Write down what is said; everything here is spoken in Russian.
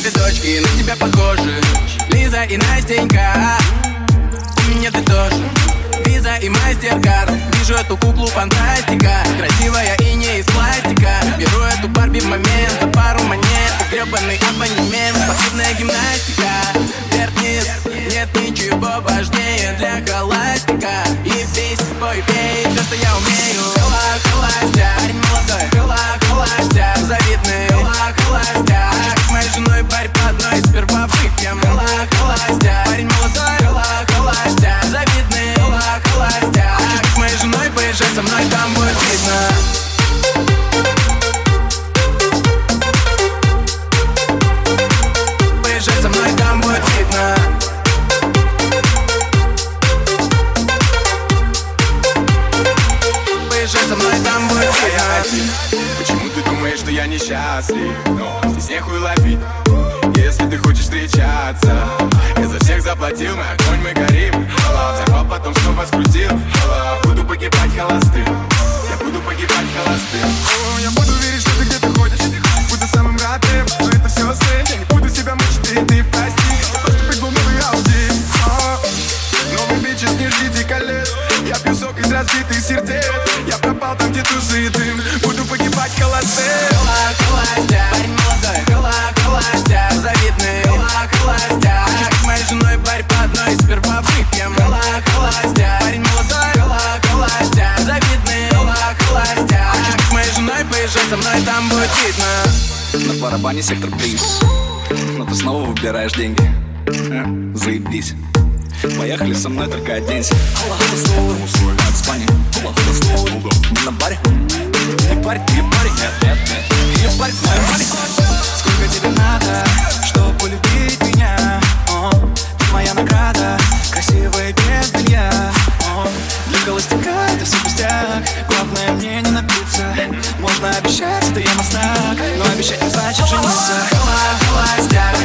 цветочки на тебя похожи. Лиза и Настенька, у меня ты тоже. Виза и мастер-карт, вижу эту куклу фантастика. Красивая и не из пластика. Беру эту Барби в момент, за пару монет гребаный абонемент. Спортивная гимнастика, вверх-вниз, нет ничего важнее для холастика. И весь бой пей, все, что я умею. Холостяк, парень молодой, холостяк, завидный, холостяк. С моей женой парь по одной, сперва выпьем. Холостяк, парень молодой, холостяк, завидный, холостяк. Хочешь с моей женой, поезжай со мной, там будет видно. Поезжай со мной, там будет видно. Поезжай со мной, там будет видно. Почему ты думаешь, что я несчастлив? Но здесь нехуй ловить. Если ты хочешь встречаться, я за всех заплатил, мы огонь, мы горим. Взорвал, потом снова скрутил. Буду погибать холостым. Я буду погибать холостым. Я буду верить, что ты где-то ходишь. Буду самым родным, но это все сны. Я не буду себя мучить, и ты прости. Просто прыгнул новый Ауди. Новый бичес, не ждите колес. Я пью сок из разбитых сердец. Я пропал там, где тузы и дым. Буду погибать холостым. Холостяк, парень молодой, холостяк, завидный, холостяк. С моей женой парь по одной, сперва выпьем. Холостяк, парень молодой, холостяк, завидный, холостяк. С моей женой поезжай со мной, там будет видно. На барабане сектор приз, но ты снова выбираешь деньги. Заебись. Поехали со мной, только оденься. От спани. Не на баре. Не парь, не парь. Нет. Не парь, парень. Сколько тебе надо, чтобы полюбить меня? Ты моя награда, красивая без белья. Для холостяка это все пустяк. Главное мне не напиться. Можно обещать, что я мастак, но обещать не значит жениться. Холостяк,